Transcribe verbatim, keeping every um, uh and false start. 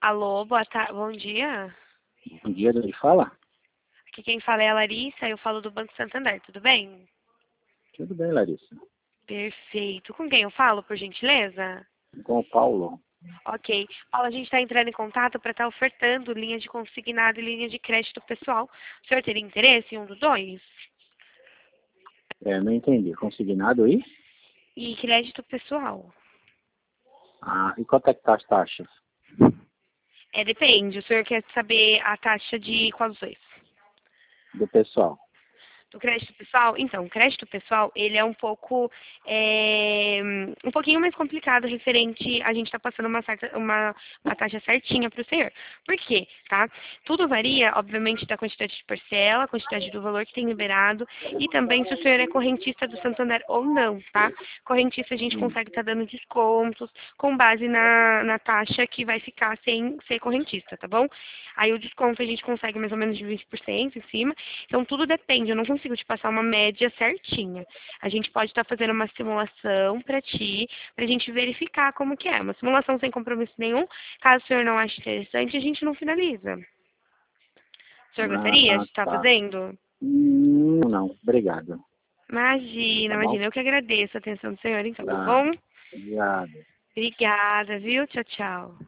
Alô, boa tarde, bom dia. Bom dia, ele fala? Aqui quem fala é a Larissa, eu falo do Banco Santander, tudo bem? Tudo bem, Larissa. Perfeito. Com quem eu falo, por gentileza? Com o Paulo. Ok. Paulo, a gente está entrando em contato para estar ofertando linha de consignado e linha de crédito pessoal. O senhor teria interesse em um dos dois? É, não entendi. Consignado aí? E crédito pessoal. Ah, e quanto é que tá as taxas É, depende. O senhor quer saber a taxa de qual dos dois? do pessoal? Do crédito pessoal? Então, o crédito pessoal, ele é um pouco, é, um pouquinho mais complicado referente a gente estar passando uma, certa, uma, uma taxa certinha para o senhor. Por quê? Tá? Tudo varia, obviamente, da quantidade de parcela, quantidade do valor que tem liberado e também se o senhor é correntista do Santander ou não, tá? Correntista a gente Hum. consegue estar dando descontos com base na, na taxa que vai ficar sem ser correntista, tá bom? Aí o desconto a gente consegue mais ou menos de vinte por cento em cima. Então tudo depende, eu não consigo te passar uma média certinha. A gente pode estar fazendo uma simulação para ti, para a gente verificar como que é. Uma simulação sem compromisso nenhum. Caso o senhor não ache interessante, a gente não finaliza. O senhor gostaria de Ah, estar tá. fazendo? Hum, não, obrigado. Imagina, Tá bom? imagina. Eu que agradeço a atenção do senhor, então, tá Tá. bom? Obrigado. Obrigada, viu? Tchau, tchau.